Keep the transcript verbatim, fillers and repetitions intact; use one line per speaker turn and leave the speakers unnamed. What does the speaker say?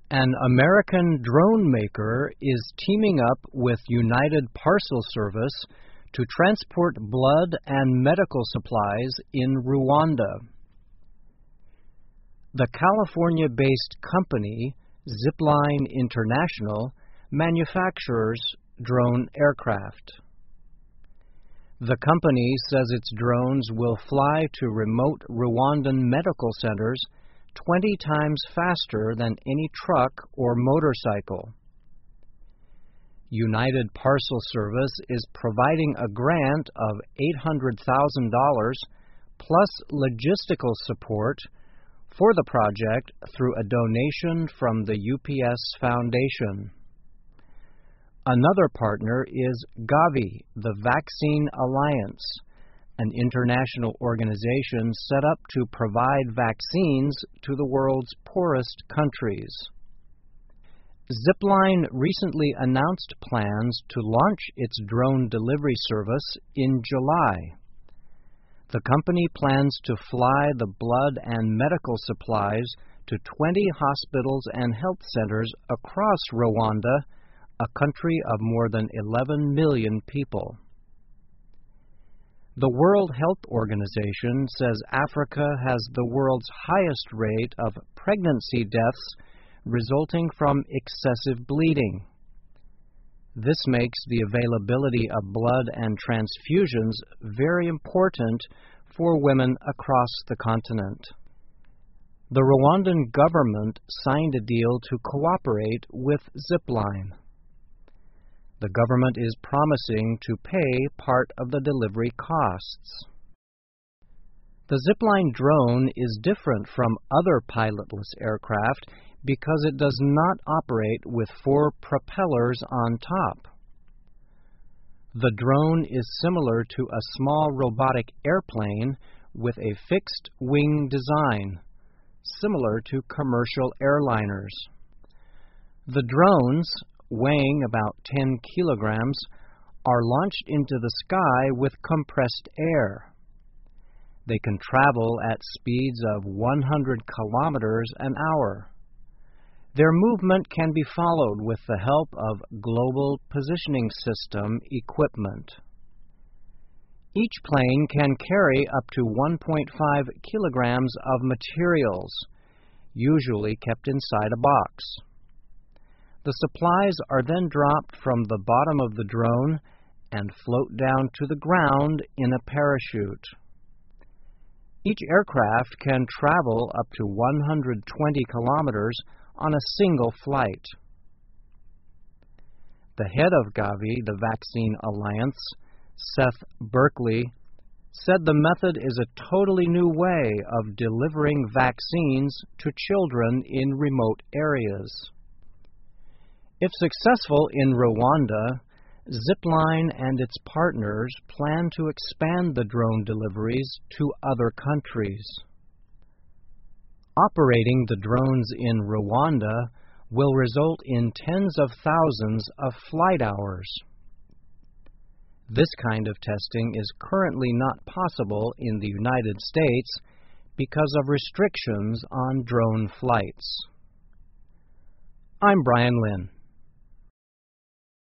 An American drone maker is teaming up with United Parcel Service to transport blood and medical supplies in Rwanda. The California-based company, Zipline International, manufactures drone aircraft. The company says its drones will fly to remote Rwandan medical centers twenty times faster than any truck or motorcycle. United Parcel Service is providing a grant of eight hundred thousand dollars plus logistical support for the project through a donation from the U P S Foundation. Another partner is Gavi, the Vaccine Alliance, an international organization set up to provide vaccines to the world's poorest countries. Zipline recently announced plans to launch its drone delivery service in July. The company plans to fly the blood and medical supplies to twenty hospitals and health centers across Rwanda, a country of more than eleven million people. The World Health Organization says Africa has the world's highest rate of pregnancy deaths resulting from excessive bleeding. This makes the availability of blood and transfusions very important for women across the continent. The Rwandan government signed a deal to cooperate with Zipline. The government is promising to pay part of the delivery costs. The Zipline drone is different from other pilotless aircraft because it does not operate with four propellers on top. The drone is similar to a small robotic airplane with a fixed wing design, similar to commercial airliners. The drones, weighing about ten kilograms, are launched into the sky with compressed air. They can travel at speeds of one hundred kilometers an hour. Their movement can be followed with the help of Global Positioning System equipment. Each plane can carry up to one point five kilograms of materials, usually kept inside a box. The supplies are then dropped from the bottom of the drone and float down to the ground in a parachute. Each aircraft can travel up to one hundred twenty kilometers on a single flight. The head of Gavi, the Vaccine Alliance, Seth Berkley, said the method is a totally new way of delivering vaccines to children in remote areas. If successful in Rwanda, Zipline and its partners plan to expand the drone deliveries to other countries. Operating the drones in Rwanda will result in tens of thousands of flight hours. This kind of testing is currently not possible in the United States because of restrictions on drone flights. I'm Brian Lynn.